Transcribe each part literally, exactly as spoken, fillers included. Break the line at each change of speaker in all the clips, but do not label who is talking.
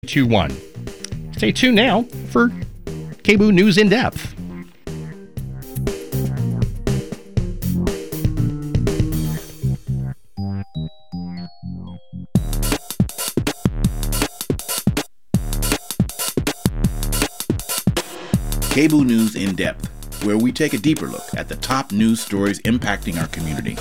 two one. Stay tuned now for K B O O News in Depth.
K B O O News in Depth, where we take a deeper look at the top news stories impacting our community.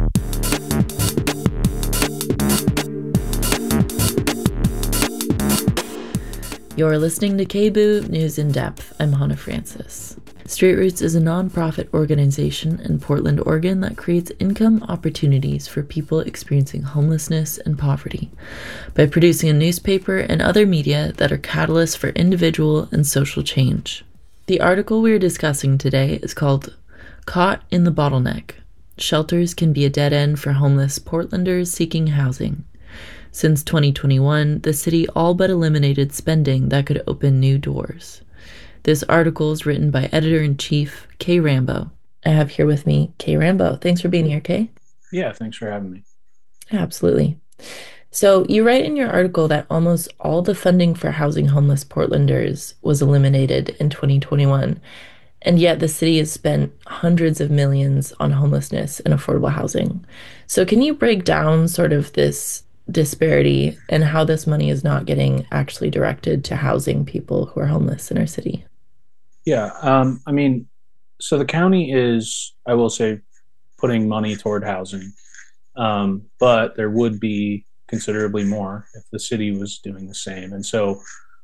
You're listening to K B O O News in Depth. I'm Hannah Francis. Street Roots is a nonprofit organization in Portland, Oregon that creates income opportunities for people experiencing homelessness and poverty by producing a newspaper and other media that are catalysts for individual and social change. The article we are discussing today is called Caught in the Bottleneck. Shelters Can Be a Dead End for Homeless Portlanders Seeking Housing. Since twenty twenty-one, the city all but eliminated spending that could open new doors. This article is written by Editor-in-Chief Kay Rambo. I have here with me Kay Rambo. Thanks for being here, Kay.
Yeah, thanks for having me.
Absolutely. So you write in your article that almost all the funding for housing homeless Portlanders was eliminated in twenty twenty-one, and yet the city has spent hundreds of millions on homelessness and affordable housing. So can you break down sort of this disparity and how this money is not getting actually directed to housing people who are homeless in our city?
Yeah, um, I mean, so the county is, I will say, putting money toward housing, um, but there would be considerably more if the city was doing the same. And so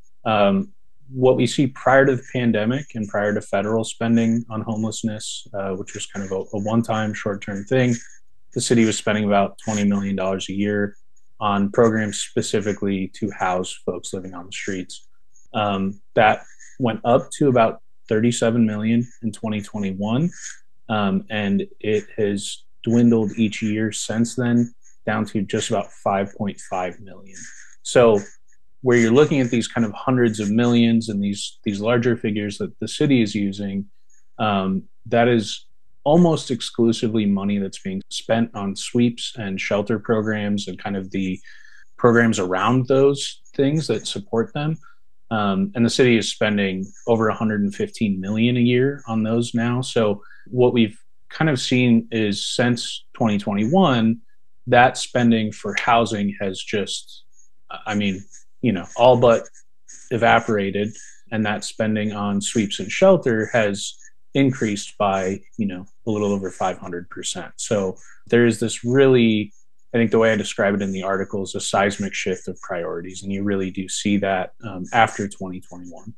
um, what we see prior to the pandemic and prior to federal spending on homelessness, uh, which was kind of a, a one-time short-term thing, the city was spending about twenty million dollars a year on programs specifically to house folks living on the streets. Um, that went up to about thirty-seven million dollars in twenty twenty-one, um, and it has dwindled each year since then down to just about five point five million dollars. So where you're looking at these kind of hundreds of millions and these these larger figures that the city is using, um, that is almost exclusively money that's being spent on sweeps and shelter programs and kind of the programs around those things that support them. Um, and the city is spending over one hundred fifteen million dollars a year on those now. So what we've kind of seen is since twenty twenty-one, that spending for housing has just, I mean, you know, all but evaporated. And that spending on sweeps and shelter has increased by, you know, a little over five hundred percent. So there is this really, I think the way I describe it in the article is a seismic shift of priorities. And you really do see that um, after twenty twenty-one.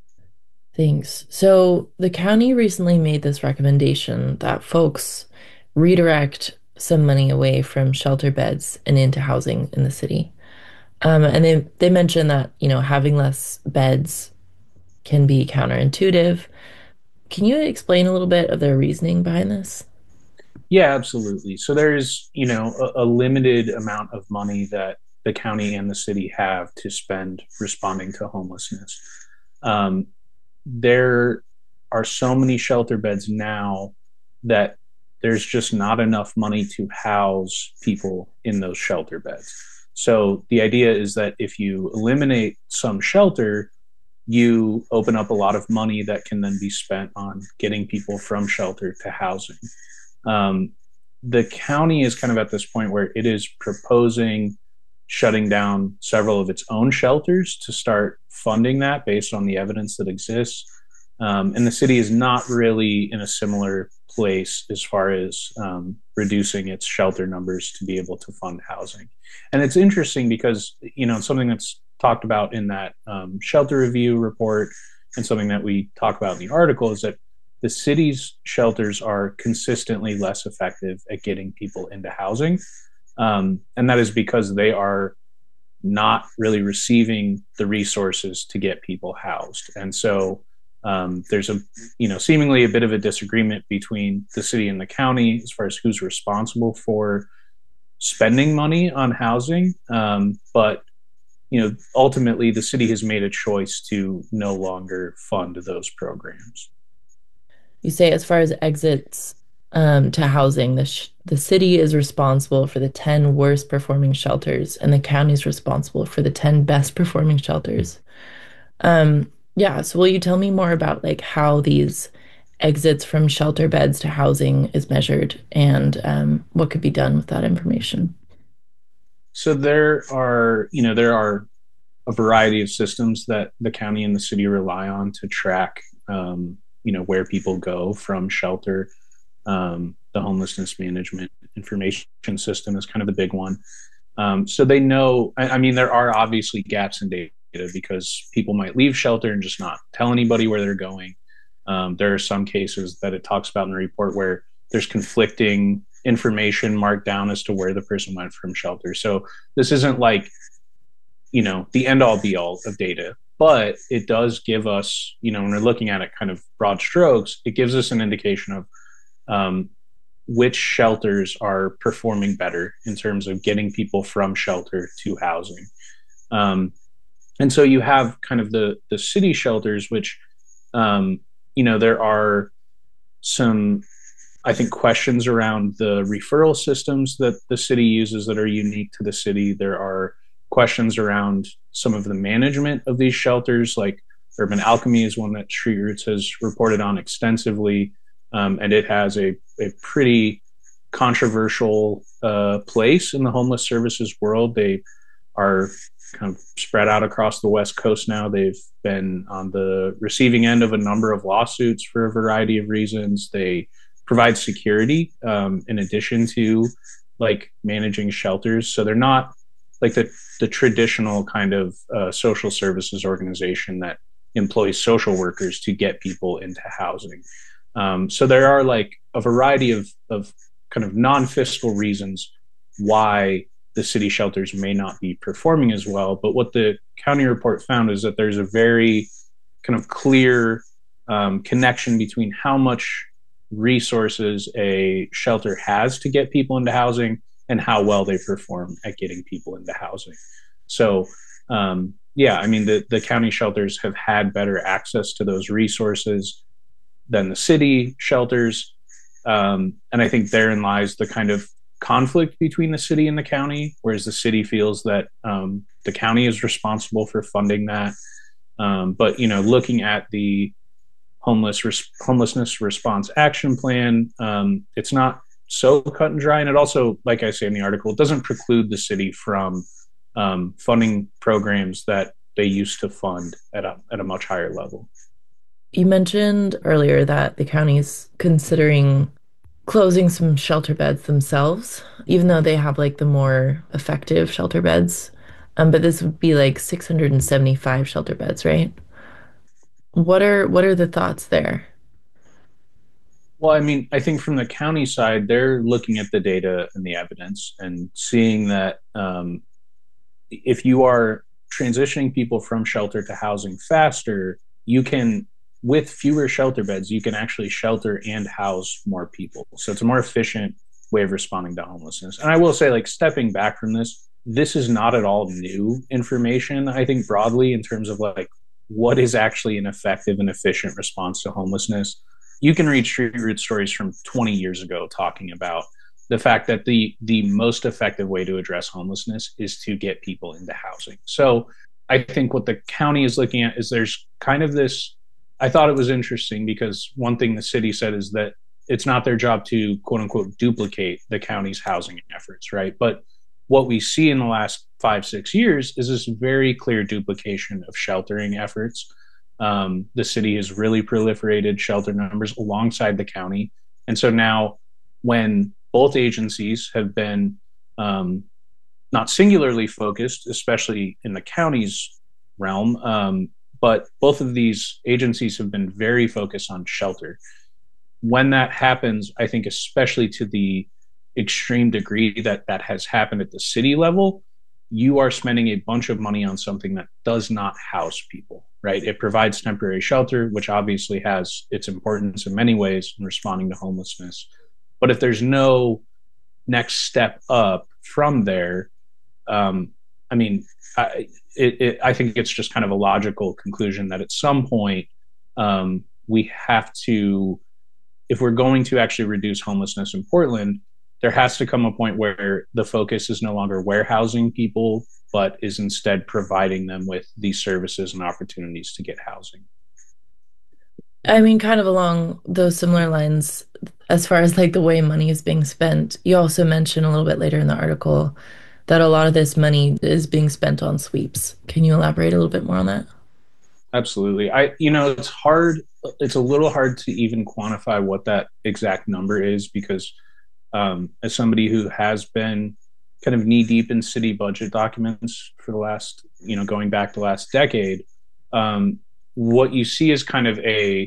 Thanks. So the county recently made this recommendation that folks redirect some money away from shelter beds and into housing in the city. Um, and they, they mentioned that, you know, having less beds can be counterintuitive. Can you explain a little bit of their reasoning behind this?
Yeah, absolutely. So there's, you know, a, a limited amount of money that the county and the city have to spend responding to homelessness. Um, there are so many shelter beds now that there's just not enough money to house people in those shelter beds. So the idea is that if you eliminate some shelter, you open up a lot of money that can then be spent on getting people from shelter to housing. Um, the county is kind of at this point where it is proposing shutting down several of its own shelters to start funding that based on the evidence that exists. Um, and the city is not really in a similar place as far as um, reducing its shelter numbers to be able to fund housing. And it's interesting because, you know, something that's talked about in that um, shelter review report and something that we talk about in the article is that the city's shelters are consistently less effective at getting people into housing. Um, and that is because they are not really receiving the resources to get people housed. And so um, there's a, you know, seemingly a bit of a disagreement between the city and the county as far as who's responsible for spending money on housing. Um, but you know, ultimately the city has made a choice to no longer fund those programs.
You say as far as exits um, to housing. The, sh the city is responsible for the ten worst performing shelters, and the county is responsible for the ten best performing shelters. Um, yeah, so will you tell me more about like how these exits from shelter beds to housing is measured and um, what could be done with that information?
So there are, you know, there are a variety of systems that the county and the city rely on to track, um, you know, where people go from shelter. Um, the homelessness management information system is kind of the big one. Um, so they know, I, I mean, there are obviously gaps in data because people might leave shelter and just not tell anybody where they're going. Um, there are some cases that it talks about in the report where there's conflicting information marked down as to where the person went from shelter. So this isn't like, you know, the end all be all of data, but it does give us, you know, when we're looking at it kind of broad strokes, it gives us an indication of um, which shelters are performing better in terms of getting people from shelter to housing. Um, and so you have kind of the, the city shelters, which, um, you know, there are some, I think, questions around the referral systems that the city uses that are unique to the city. There are questions around some of the management of these shelters, like Urban Alchemy is one that Street Roots has reported on extensively, um, and it has a, a pretty controversial uh, place in the homeless services world. They are kind of spread out across the West Coast now. They've been on the receiving end of a number of lawsuits for a variety of reasons. They provide security um, in addition to like managing shelters. So they're not like the, the traditional kind of uh, social services organization that employs social workers to get people into housing. Um, so there are like a variety of, of kind of non-fiscal reasons why the city shelters may not be performing as well. But what the county report found is that there's a very kind of clear um, connection between how much resources a shelter has to get people into housing and how well they perform at getting people into housing. So, um, yeah, I mean, the, the county shelters have had better access to those resources than the city shelters. Um, and I think therein lies the kind of conflict between the city and the county, whereas the city feels that um, the county is responsible for funding that. Um, but, you know, looking at the homeless res- homelessness response action plan, um, it's not so cut and dry. And it also, like I say in the article, it doesn't preclude the city from um, funding programs that they used to fund at a, at a much higher level.
You mentioned earlier that the county's considering closing some shelter beds themselves, even though they have like the more effective shelter beds. Um, but this would be like six hundred seventy-five shelter beds, right? What are what are the thoughts there?
Well, I mean, I think from the county side, they're looking at the data and the evidence and seeing that um, if you are transitioning people from shelter to housing faster, you can, with fewer shelter beds, you can actually shelter and house more people. So it's a more efficient way of responding to homelessness. And I will say, like, stepping back from this, this is not at all new information, I think, broadly, in terms of like what is actually an effective and efficient response to homelessness. You can read Street Root stories from twenty years ago talking about the fact that the the most effective way to address homelessness is to get people into housing. So I think what the county is looking at is there's kind of this, I thought it was interesting because one thing the city said is that it's not their job to quote unquote duplicate the county's housing efforts, right? But what we see in the last five, six years is this very clear duplication of sheltering efforts. Um, the city has really proliferated shelter numbers alongside the county. And so now when both agencies have been um, not singularly focused, especially in the county's realm, um, but both of these agencies have been very focused on shelter. When that happens, I think especially to the extreme degree that that has happened at the city level, you are spending a bunch of money on something that does not house people, right? It provides temporary shelter, which obviously has its importance in many ways in responding to homelessness. But if there's no next step up from there, um, I mean, I, it, it, I think it's just kind of a logical conclusion that at some point um, we have to if we're going to actually reduce homelessness in Portland, there has to come a point where the focus is no longer warehousing people, but is instead providing them with these services and opportunities to get housing.
I mean, kind of along those similar lines, as far as like the way money is being spent, you also mention a little bit later in the article that a lot of this money is being spent on sweeps. Can you elaborate a little bit more on that?
Absolutely. I, you know, it's hard. It's a little hard to even quantify what that exact number is because um, as somebody who has been kind of knee deep in city budget documents for the last, you know, going back the last decade, um, what you see is kind of a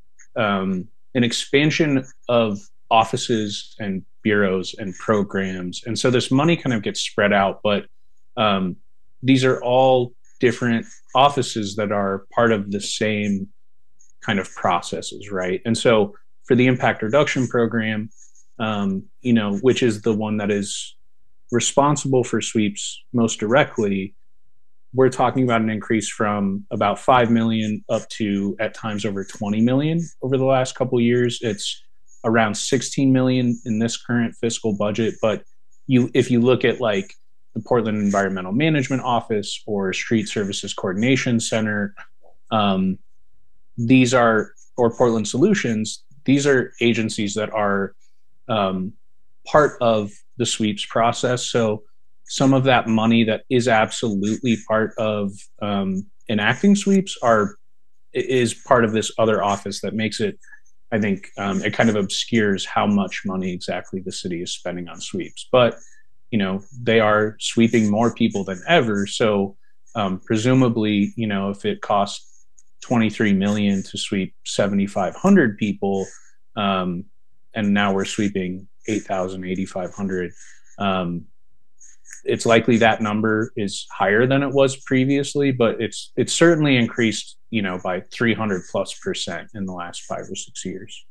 um, an expansion of offices and bureaus and programs, and so this money kind of gets spread out. But um, these are all different offices that are part of the same kind of processes, right? And so for the impact reduction program, um, you know, which is the one that is responsible for sweeps most directly, we're talking about an increase from about five million up to at times over twenty million over the last couple of years. It's around sixteen million in this current fiscal budget. But you, if you look at like the Portland Environmental Management Office or Street Services Coordination Center, um, these are, or Portland Solutions, these are agencies that are um, part of the sweeps process. So some of that money that is absolutely part of um, enacting sweeps are is part of this other office that makes it, I think, um, it kind of obscures how much money exactly the city is spending on sweeps. But, you know, they are sweeping more people than ever. So um, presumably, you know, if it costs twenty-three million dollars to sweep seventy-five hundred people, um, and now we're sweeping eight thousand, eighty-five hundred, um, it's likely that number is higher than it was previously, but it's it's certainly increased, you know, by three hundred plus percent in the last five or six years.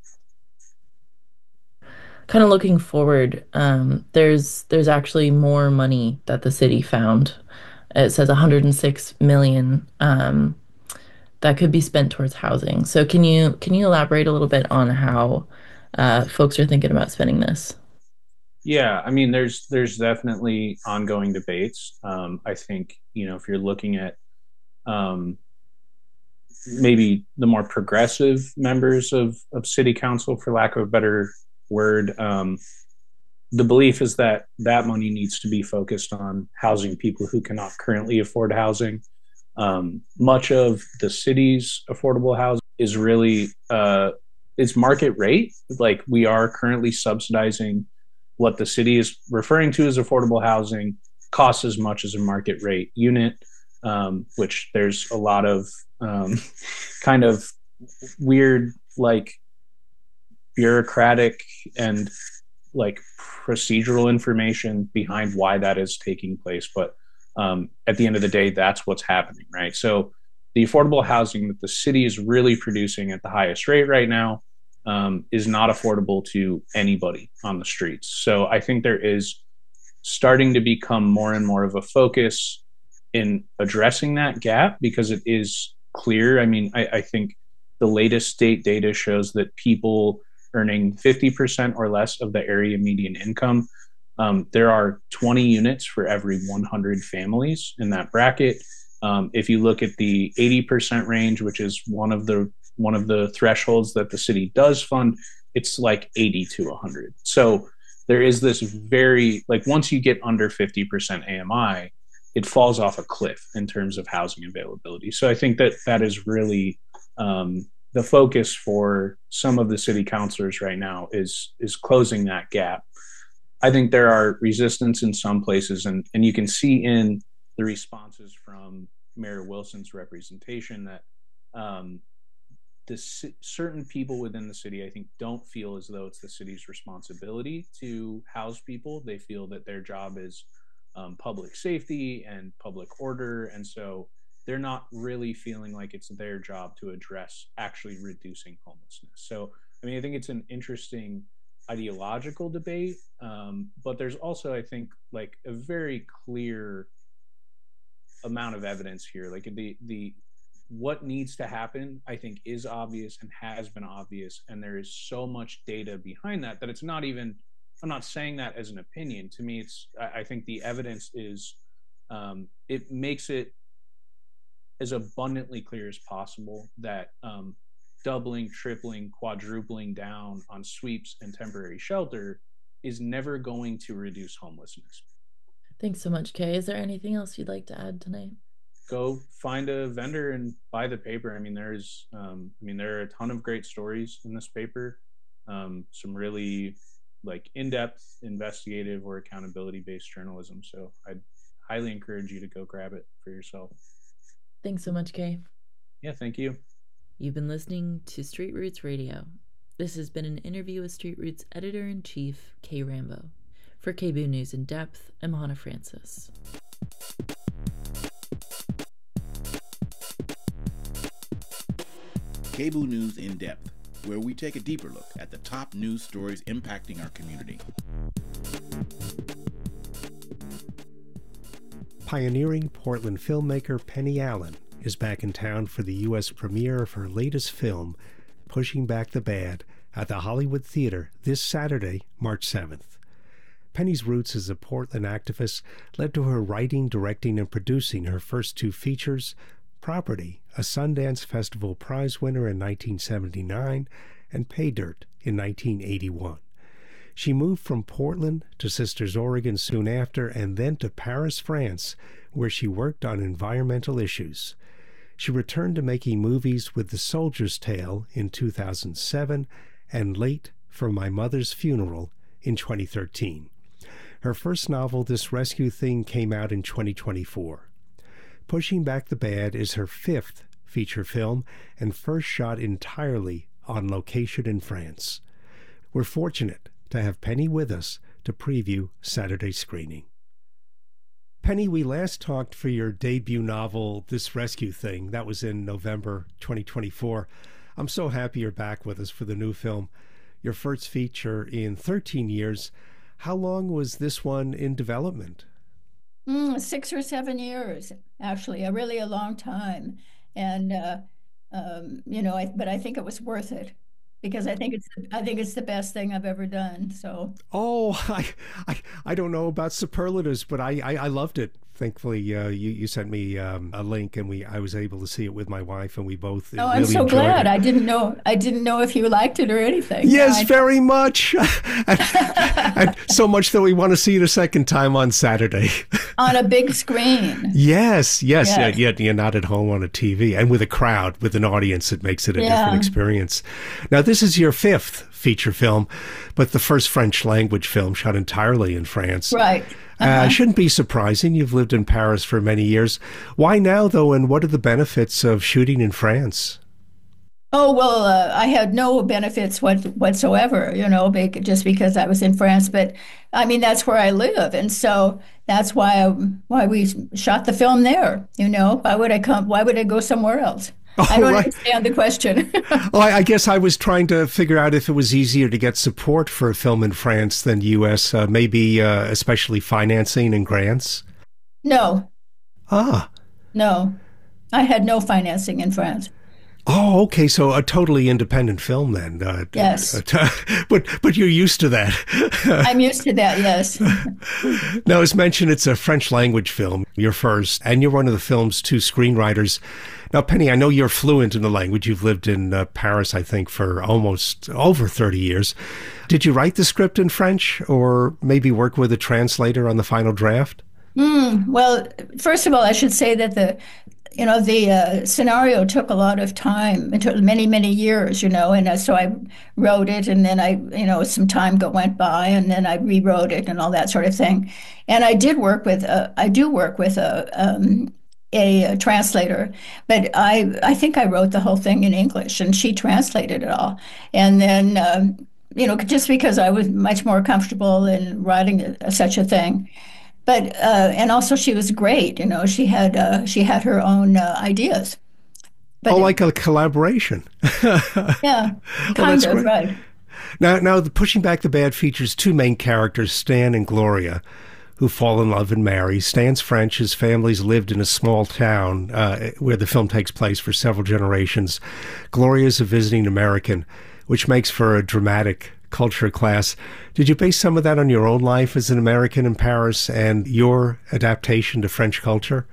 Kind of looking forward, um, there's there's actually more money that the city found. It says one hundred six million um, that could be spent towards housing. So can you can you elaborate a little bit on how uh, folks are thinking about spending this?
Yeah, I mean, there's there's definitely ongoing debates. Um, I think, you know, if you're looking at um, maybe the more progressive members of of city council, for lack of a better word, um, the belief is that that money needs to be focused on housing people who cannot currently afford housing. Um, much of the city's affordable housing is really uh, it's market rate. Like, we are currently subsidizing what the city is referring to as affordable housing, costs as much as a market rate unit, um, which there's a lot of um, kind of weird, like, bureaucratic and like procedural information behind why that is taking place. But um, at the end of the day, that's what's happening, right? So the affordable housing that the city is really producing at the highest rate right now um, is not affordable to anybody on the streets. So I think there is starting to become more and more of a focus in addressing that gap, because it is clear. I mean, I, I think the latest state data shows that people earning fifty percent or less of the area median income, um, there are twenty units for every one hundred families in that bracket. Um, if you look at the eighty percent range, which is one of the one of the thresholds that the city does fund, it's like eighty to one hundred. So there is this very, like, once you get under fifty percent A M I, it falls off a cliff in terms of housing availability. So I think that that is really um, the focus for some of the city councilors right now is is closing that gap. I think there are resistance in some places, and, and you can see in the responses from Mayor Wilson's representation that um, the certain people within the city, I think, don't feel as though it's the city's responsibility to house people. They feel that their job is um, public safety and public order, and so they're not really feeling like it's their job to address actually reducing homelessness. So, I mean, I think it's an interesting ideological debate, um, but there's also, I think, like a very clear amount of evidence here. Like the the what needs to happen, I think, is obvious and has been obvious. And there is so much data behind that that it's not even, I'm not saying that as an opinion. To me, it's, I think the evidence is, um, it makes it as abundantly clear as possible that um, doubling, tripling, quadrupling down on sweeps and temporary shelter is never going to reduce homelessness.
Thanks so much, Kay. Is there anything else you'd like to add tonight?
Go find a vendor and buy the paper. I mean, there's, um, I mean, there are a ton of great stories in this paper. Um, some really like in-depth investigative or accountability-based journalism. So I'd highly encourage you to go grab it for yourself.
Thanks so much, Kay.
Yeah, thank you.
You've been listening to Street Roots Radio. This has been an interview with Street Roots Editor-in-Chief, Kay Rambo. For K B O O News in Depth, I'm Hannah Francis.
K B O O News in Depth, where we take a deeper look at the top news stories impacting our community.
Pioneering Portland filmmaker Penny Allen is back in town for the U S premiere of her latest film, Pushing Back the Bad, at the Hollywood Theater this Saturday, March seventh. Penny's roots as a Portland activist led to her writing, directing, and producing her first two features, Property, a Sundance Festival Prize winner in nineteen seventy-nine, and Pay Dirt in nineteen eighty-one. She moved from Portland to Sisters, Oregon soon after, and then to Paris, France, where she worked on environmental issues. She returned to making movies with The Soldier's Tale in two thousand seven and Late for My Mother's Funeral in twenty thirteen. Her first novel, This Rescue Thing, came out in twenty twenty-four. Pushing Back the Bad is her fifth feature film and first shot entirely on location in France. We're fortunate to have Penny with us to preview Saturday's screening. Penny, we last talked for your debut novel, This Rescue Thing. That was in November twenty twenty-four. I'm so happy you're back with us for the new film, your first feature in thirteen years. How long was this one in development?
Mm, six or seven years, actually, a really a long time. And, uh, um, you know, I, but I think it was worth it because I think it's I think it's the best thing I've ever done. So.
Oh, I I, I don't know about superlatives, but I, I, I loved it. Thankfully, uh, you you sent me um, a link, and we I was able to see it with my wife, and we both.
Oh,
really
I'm so
enjoyed
glad.
it.
I didn't know. I didn't know if you liked it or anything.
Yes,
I,
very much, and, and so much that we want to see it a second time on Saturday.
On a big screen.
Yes, yes,
Yes.
yeah, yeah, you're not at home on a T V, and with a crowd, with an audience, it makes it a
Yeah.
different experience. Now, this is your fifth feature film, but the first French language film shot entirely in France.
Right.
Uh,
Uh-huh.
shouldn't be surprising. You've lived in Paris for many years. Why now, though, and what are the benefits of shooting in France?
Oh, well, uh, I had no benefits what, whatsoever, you know, bec- just because I was in France. But I mean, that's where I live. And so that's why I, why we shot the film there. You know, why would I come? Why would I go somewhere else?
Oh,
I don't
right.
understand the question.
Well, I, I guess I was trying to figure out if it was easier to get support for a film in France than U S, uh, maybe uh, especially financing and grants.
No,
Ah.
no. I had no financing in France.
Oh, okay. So a totally independent film then. Uh,
Yes.
uh, but but you're used to that.
I'm used to that, yes.
Now, as mentioned, it's a French language film, your first, and you're one of the film's two screenwriters. Now, Penny, I know you're fluent in the language. You've lived in uh, Paris, I think, for almost over thirty years. Did you write the script in French or maybe work with a translator on the final draft?
Mm, well, first of all, I should say that the, you know, the uh, scenario took a lot of time. It took many, many years, you know, and uh, so I wrote it, and then I, you know, some time go, went by, and then I rewrote it and all that sort of thing. And I did work with, a, I do work with a, um, a, a translator, but I, I think I wrote the whole thing in English, and she translated it all. And then, um, you know, just because I was much more comfortable in writing a, such a thing. But uh, and also she was great, you know. She had uh, she had her own uh, ideas. But
Oh, like a collaboration.
yeah,
Oh,
kind
that's
of
great.
right.
Now, now, the Pushing Back the Bad features two main characters, Stan and Gloria, who fall in love and marry. Stan's French. His family's lived in a small town uh, where the film takes place for several generations. Gloria's a visiting American, which makes for a dramatic culture class. Did you base some of that on your own life as an American in Paris and your adaptation to French culture?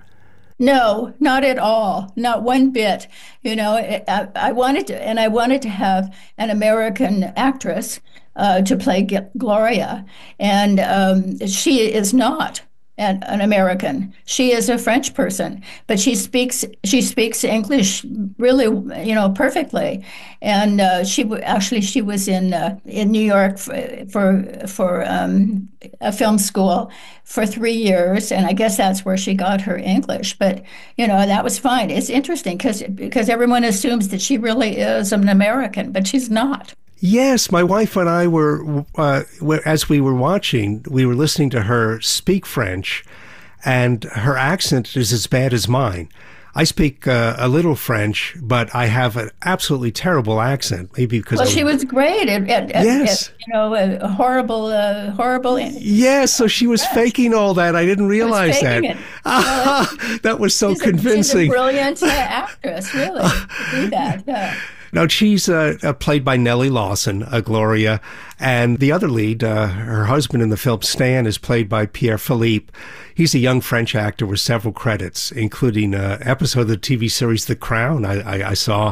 No, not at all. Not one bit. You know, I, I wanted to, and I wanted to have an American actress uh, to play G- Gloria, and um, she is not an, an American. She is a French person, but she speaks she speaks English really, you know, perfectly. And uh, she w- actually she was in uh, in New York for for, for um, a film school for three years, and I guess that's where she got her English. But you know, that was fine. It's interesting because because everyone assumes that she really is an American, but she's not.
Yes, my wife and I were, uh, as we were watching, we were listening to her speak French, and her accent is as bad as mine. I speak uh, a little French, but I have an absolutely terrible accent. Maybe because
well,
I was,
she was great at, at,
yes.
at you know, a horrible, uh, horrible.
Yes, so she was
French.
faking all that. I didn't realize that.
It.
Ah, well, that was so
she's
convincing.
A, she's a brilliant uh, actress, really, to do that. Yeah.
Now, she's uh, uh, played by Nellie Lawson, uh, Gloria, and the other lead, uh, her husband in the film, Stan, is played by Pierre Philippe. He's a young French actor with several credits, including an episode of the T V series The Crown I, I, I saw.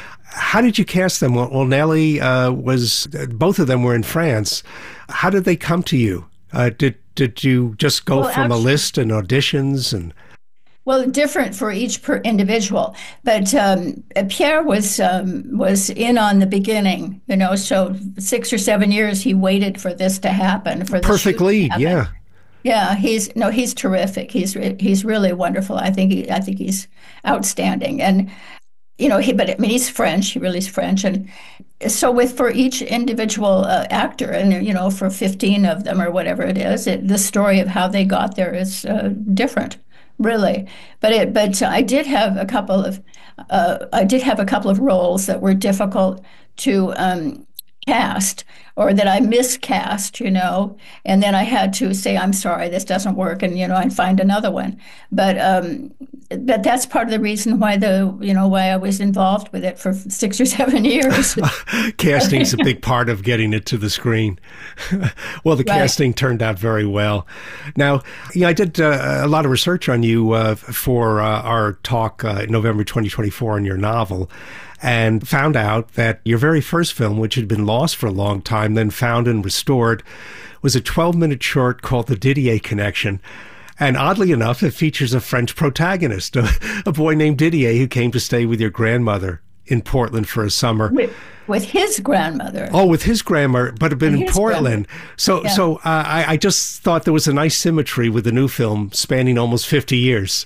How did you cast them? Well, well Nellie uh, was, both of them were in France. How did they come to you? Uh, did, did you just go
well,
from
actually,
a list and auditions and...
Well, different for each per individual, but um, Pierre was um, was in on the beginning, you know. So six or seven years he waited for this to happen. For the
perfect lead, yeah,
yeah. He's no, he's terrific. He's he's really wonderful. I think he, I think he's outstanding, and you know, he. But I mean, he's French. He really is French, and so with for each individual uh, actor, and you know, for fifteen of them or whatever it is, it, the story of how they got there is uh, different. Really, but it, but I did have a couple of, uh, I did have a couple of roles that were difficult to um, cast, or that I miscast, you know, and then I had to say, I'm sorry, this doesn't work, and you know, and find another one. But um, but that's part of the reason why the, you know, why I was involved with it for six or seven years.
Casting's a big part of getting it to the screen. Well, the right. casting turned out very well. Now, yeah, I did uh, a lot of research on you uh, for uh, our talk uh, in November twenty twenty-four on your novel, and found out that your very first film, which had been lost for a long time, then found and restored, was a twelve-minute short called The Didier Connection. And oddly enough, it features a French protagonist, a, a boy named Didier who came to stay with your grandmother in Portland for a summer.
With, with his grandmother.
Oh, with his grandmother, but had been in Portland. Grandmother. So yeah. so uh, I, I just thought there was a nice symmetry with the new film spanning almost fifty years.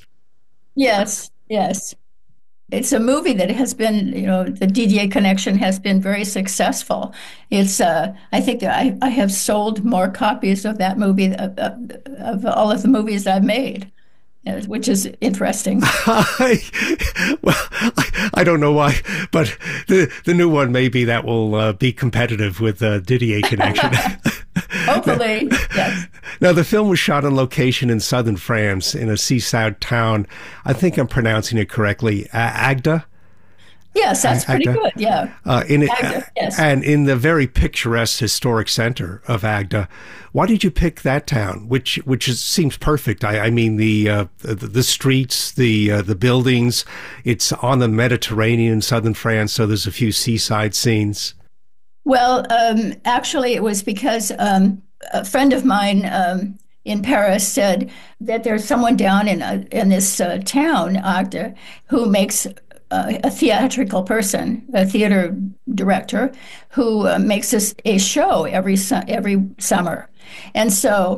Yes, yes. It's a movie that has been, you know, the Didier Connection has been very successful. It's, uh, I think that I, I have sold more copies of that movie, of, of, of all of the movies I've made, which is interesting.
I, well, I, I don't know why, but the the new one, maybe that will uh, be competitive with uh, Didier Connection.
Hopefully, yes.
Now, the film was shot on location in southern France in a seaside town. I think I'm pronouncing it correctly, uh, Agde?
Yes, that's pretty Agde. Good, yeah.
Uh, in it,
Agde,
uh,
yes.
And in the very picturesque historic center of Agde. Why did you pick that town, which which is, seems perfect? I, I mean, the, uh, the the streets, the uh, the buildings, it's on the Mediterranean in southern France, so there's a few seaside scenes.
Well, um, actually, it was because um, a friend of mine um, in Paris said that there's someone down in a, in this uh, town, Agde, who makes uh, a theatrical person, a theater director, who uh, makes a, a show every su- every summer. And so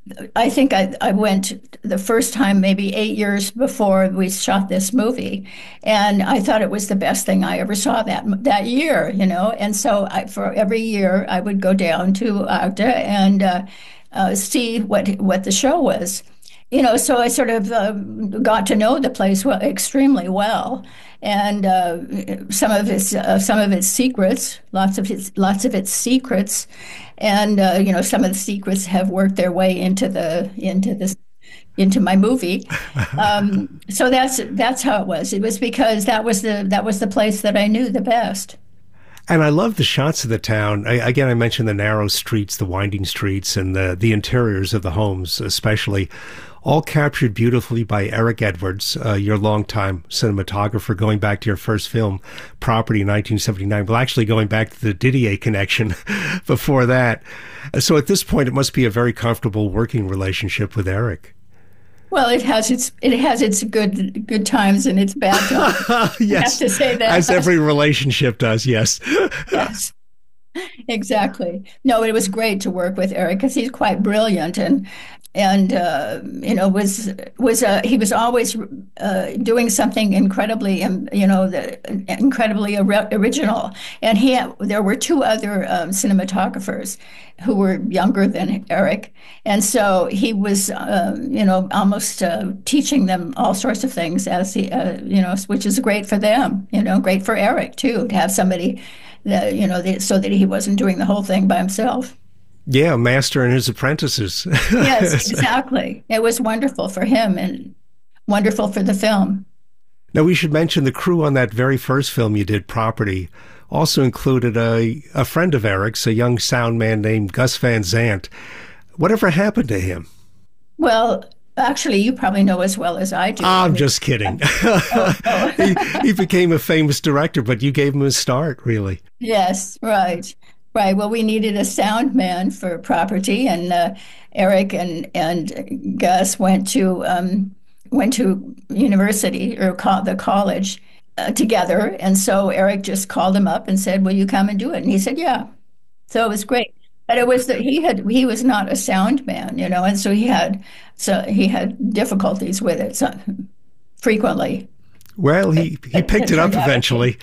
I think I, I went the first time maybe eight years before we shot this movie, and I thought it was the best thing I ever saw that that year, you know. And so I, for every year I would go down to Agde and uh, uh, see what what the show was. you know, so I sort of uh, got to know the place well, extremely well, and uh, some of its uh, some of its secrets, lots of its lots of its secrets, and uh, you know, some of the secrets have worked their way into the into this into my movie. Um, so that's that's how it was. It was because that was the that was the place that I knew the best.
And I love the shots of the town. I, again, I mentioned the narrow streets, the winding streets, and the, the interiors of the homes, especially, all captured beautifully by Eric Edwards, uh, your longtime cinematographer, going back to your first film, Property, in nineteen seventy-nine. Well, actually going back to the Didier connection before that. So at this point, it must be a very comfortable working relationship with Eric.
Well, it has its it has its good good times and its bad times.
Yes,
I have to say that,
as every relationship does. Yes.
Yes, exactly. No, it was great to work with Eric because he's quite brilliant and and uh, you know was was uh, he was always uh, doing something incredibly um, you know the, incredibly or- original. And he had, there were two other um, cinematographers who were younger than Eric, and so he was uh, you know almost uh, teaching them all sorts of things as he uh, you know which is great for them, you know great for Eric too, to have somebody that, you know the, so that he wasn't doing the whole thing by himself.
Yeah, master and his apprentices.
Yes, exactly. It was wonderful for him and wonderful for the film.
Now, we should mention the crew on that very first film you did, Property, also included a, a friend of Eric's, a young sound man named Gus Van Zandt. Whatever happened to him?
Well, actually, you probably know as well as I do.
I'm just kidding.
oh, oh.
he, he became a famous director, but you gave him a start, really.
Yes, right. Right. Well, we needed a sound man for Property, and uh, Eric and and Gus went to um, went to university or co- the college uh, together, and so Eric just called him up and said, "Will you come and do it?" And he said, "Yeah." So it was great. But it was that he had he was not a sound man, you know, and so he had so he had difficulties with it so, frequently.
Well, he, he picked it up eventually.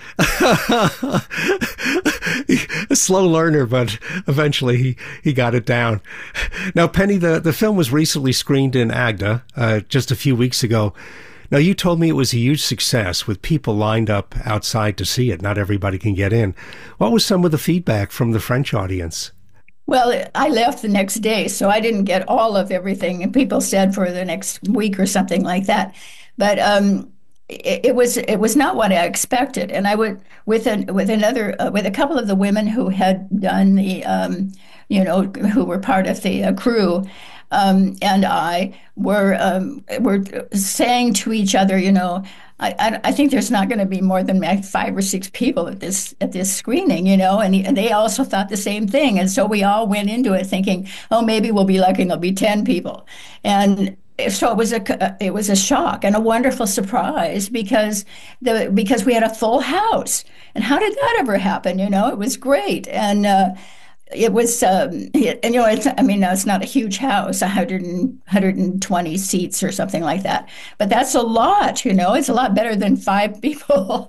A slow learner, but eventually he, he got it down. Now, Penny, the, the film was recently screened in Agda uh, just a few weeks ago. Now, you told me it was a huge success with people lined up outside to see it. Not everybody can get in. What was some of the feedback from the French audience?
Well, I left the next day, so I didn't get all of everything. And people said for the next week or something like that. But um, it, it was it was not what I expected. And I would with an with another uh, with a couple of the women who had done the um, you know who were part of the uh, crew. Um, and I were um, were saying to each other, you know, I, I, I think there's not going to be more than like five or six people at this at this screening, you know, and, and they also thought the same thing, and so we all went into it thinking, oh, maybe we'll be lucky, and there'll be ten people, and so it was a it was a shock and a wonderful surprise because the because we had a full house, and how did that ever happen? You know, it was great, and. Uh, It was, um, it, and you know, it's, I mean, it's not a huge house, one hundred, one hundred twenty seats or something like that. But that's a lot, you know, it's a lot better than five people.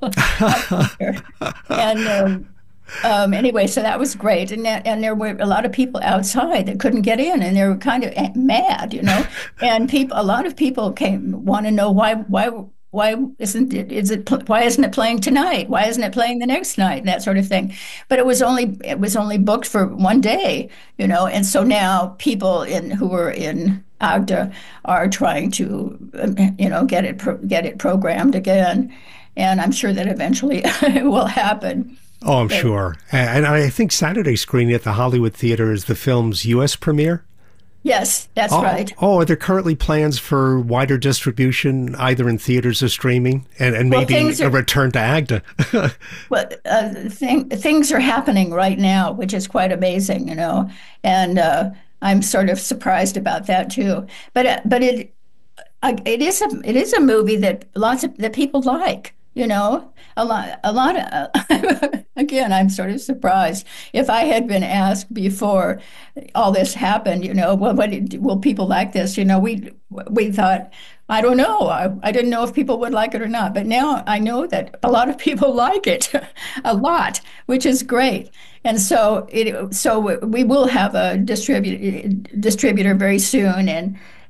and um, um, anyway, so that was great. And, that, and there were a lot of people outside that couldn't get in, and they were kind of mad, you know. And people, a lot of people came, want to know why, why, Why isn't it? Is it? Why isn't it playing tonight? Why isn't it playing the next night? And that sort of thing. But it was only it was only booked for one day, you know. And so now people in who were in Agda are trying to, you know, get it pro, get it programmed again. And I'm sure that eventually it will happen.
Oh, I'm
but,
sure. And I think Saturday screening at the Hollywood Theater is the film's U S premiere.
Yes, that's
oh,
right.
Oh, are there currently plans for wider distribution, either in theaters or streaming, and, and maybe well, a are, return to Agda?
well, uh, thing, things are happening right now, which is quite amazing, you know, and uh, I'm sort of surprised about that too. But uh, but it uh, it is a it is a movie that lots of that people like. You know, a lot, a lot of, uh, again, I'm sort of surprised. If I had been asked before all this happened, you know, well, what will people like this? You know, we we thought, I don't know. I, I didn't know if people would like it or not. But now I know that a lot of people like it a lot, which is great. And so it, so we will have a distributor distributor very soon, and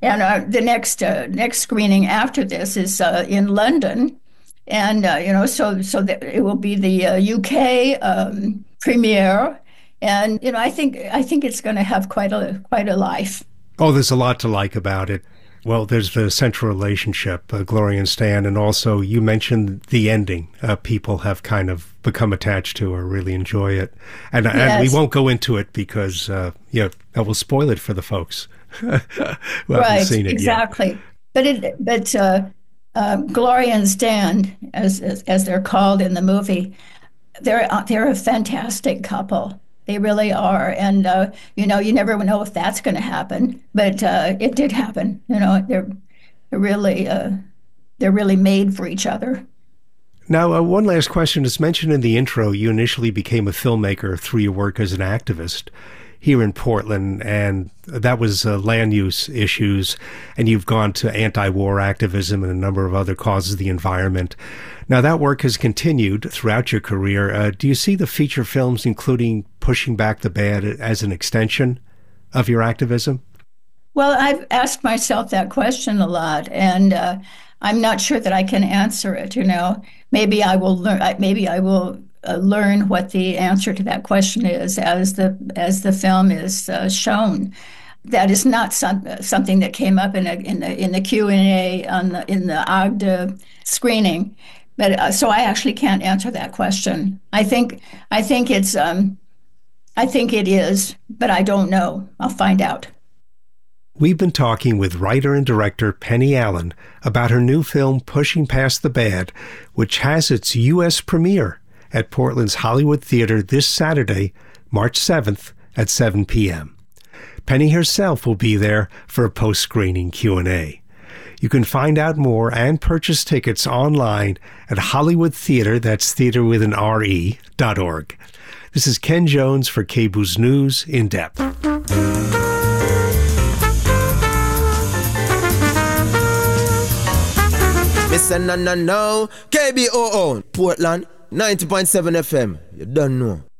And uh, the next uh, next screening after this is uh, in London, and uh, you know, so so that it will be the uh, U K um, premiere, and you know, I think I think it's going to have quite a quite a life.
Oh, there's a lot to like about it. Well, there's the central relationship, uh, Gloria and Stan, and also you mentioned the ending. Uh, people have kind of become attached to or really enjoy it. And, yes. and we won't go into it because, uh, you know, that will spoil it for the folks who
right,
haven't seen it
exactly.
yet.
But, it, but uh, uh, Gloria and Stan, as, as as they're called in the movie, they're, uh, they're a fantastic couple. They really are. And, uh, you know, you never know if that's going to happen. But uh, it did happen. You know, they're, they're really uh, they're really made for each other.
Now, uh, one last question. As mentioned in the intro, you initially became a filmmaker through your work as an activist here in Portland, and that was uh, land use issues, and you've gone to anti-war activism and a number of other causes of the environment. Now, that work has continued throughout your career. Uh, do you see the feature films, including Pushing Back the Bad, as an extension of your activism?
Well, I've asked myself that question a lot, and uh, I'm not sure that I can answer it, you know. Maybe I will learn, maybe I will uh, learn what the answer to that question is as the as the film is uh, shown. That is not some, something that came up in a, in the in the Q and A on the, in the A G D A screening. But uh, so I actually can't answer that question. I think I think it's um, I think it is, but I don't know. I'll find out.
We've been talking with writer and director Penny Allen about her new film Pushing Past the Bad, which has its U S premiere at Portland's Hollywood Theater this Saturday, March seventh at seven p.m. Penny herself will be there for a post-screening Q and A. You can find out more and purchase tickets online at Hollywood Theater, that's theater with an R E, dot org. This is Ken Jones for K B O O's News in Depth.
Mister No No No, K B O O, Portland, ninety point seven F M. You don't know.